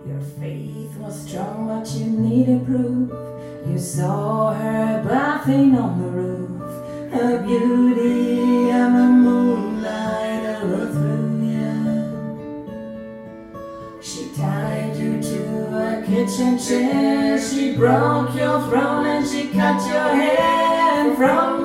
Your faith was strong, but you needed proof. You saw her bathing on the roof, her beauty and the moonlight overthrew you. She tied you to a kitchen chair, she broke your throne and she cut your hair from